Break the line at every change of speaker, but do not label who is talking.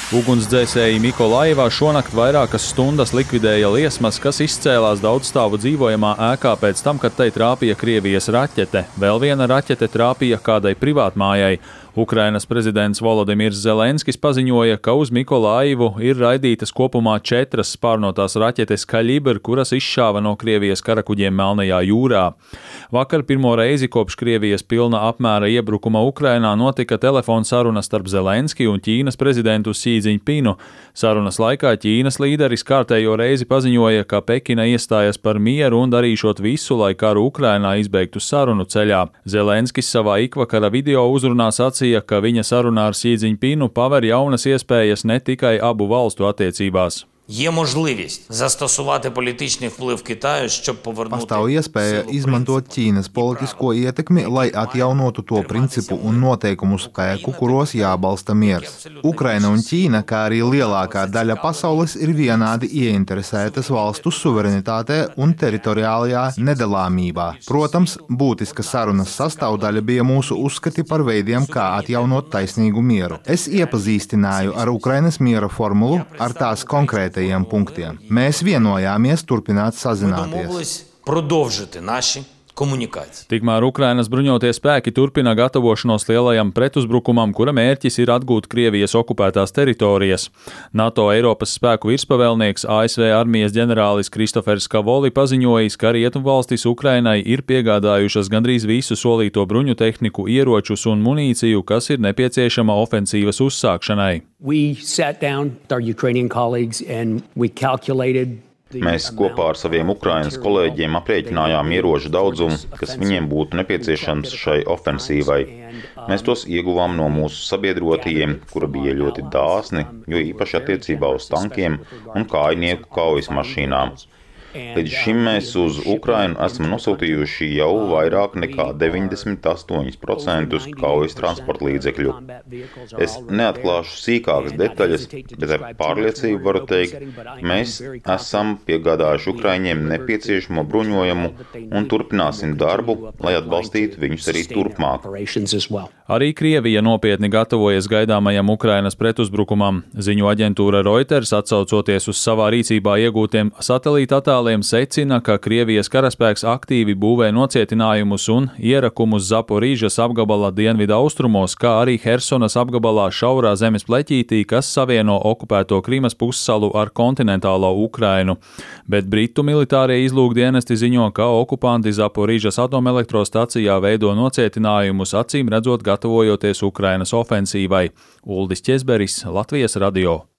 Ugunsdzēsēji Mikolaivā šonakt vairākas stundas likvidēja liesmas, kas izcēlās daudzstāvu dzīvojamā ēkā pēc tam, kad tai trāpīja Krievijas raķete. Vēl viena raķete trāpīja kādai privātmājai. Ukrainas prezidents Volodimirs Zelenskis paziņoja, ka uz Mikolaivu ir raidītas kopumā 4 spārnotās raķetes Kaļibr, kuras izšāva no Krievijas karakuģiem Melnajā jūrā. Vakar pirmo reizi kopš Krievijas pilna apmēra iebrukuma Ukrainā notika telefonsaruna starp Zelenski un Ķīnas prezidentu Xi Jinpingu. Sarunas laikā Ķīnas līderis kārtējo reizi paziņoja, ka Pekina iestājas par mieru un darīšot visu, lai karu Ukrainā izbeigtu sarunu ceļā. Zelenskis savā ikvakara video uzrunā sacīja, ka viņa sarunā ar Xi Jinpingu paver jaunas iespējas ne tikai abu valstu attiecībās.
Є можливість застосувати політичний вплив Китаю, щоб повернути...
Pastāv iespēja izmantot Ķīnas politisko ietekmi, lai atjaunotu to principu un noteikumu spēku, kuros jābalsta miers. Ukraina un Ķīna, kā arī lielākā daļa pasaules, ir vienādi ieinteresētas valstu suverenitātē un teritoriālajā nedalāmībā. Protams, būtiska sarunas sastāvdaļa bija mūsu uzskati par veidiem, kā atjaunot taisnīgu mieru. Es iepazīstināju ar Ukrainas miera formulu, ar tās konkrēti punktiem. Mēs vienojāmies turpināt sazināties.
Tikmēr Ukrainas bruņotie spēki turpina gatavošanos lielajam pretuzbrukumam, kura mērķis ir atgūt Krievijas okupētās teritorijas. NATO Eiropas spēku virspavēlnieks ASV armijas ģenerālis Kristofers Kavoli paziņojis, ka rietumvalstis Ukrainai ir piegādājušas gandrīz visu solīto bruņu tehniku, ieročus un munīciju, kas ir nepieciešama ofensīvas uzsākšanai.
Mēs kopā ar saviem Ukrainas kolēģiem aprēķinājām ieroču daudzumu, kas viņiem būtu nepieciešams šai ofensīvai. Mēs tos ieguvām no mūsu sabiedrotajiem, kuri bija ļoti dāsni, jo īpaši attiecībā uz tankiem un kājnieku kaujas mašīnām. Līdz šim mēs uz Ukrainu esam nosūtījuši jau vairāk nekā 98% kaujas transporta līdzekļu. Es neatklāšu sīkākas detaļas, bet ar pārliecību varu teikt, mēs esam piegādājuši Ukraiņiem nepieciešamo bruņojumu un turpināsim darbu, lai atbalstītu viņus arī turpmāk.
Arī Krievija nopietni gatavojas gaidāmajam Ukrainas pretuzbrukumam. Ziņu aģentūra Reuters, atsaucoties uz savā rīcībā iegūtiem satelīta attēliem, secina, ka Krievijas karaspēks aktīvi būvē nocietinājumus un ierakumus Zaporīžas apgabala dienvidu austrumos, kā arī Hersonas apgabalā šaurā zemes pleķītī, kas savieno okupēto Krimas pussalu ar kontinentālo Ukrainu. Bet Britu militārie izlūkdienesti ziņo, ka okupanti Zaporīžas atomelektrostacijā veido nocietinājumus, acīm redzot gatavojoties Ukrainas ofensīvai. Uldis Ķezberis, Latvijas radio.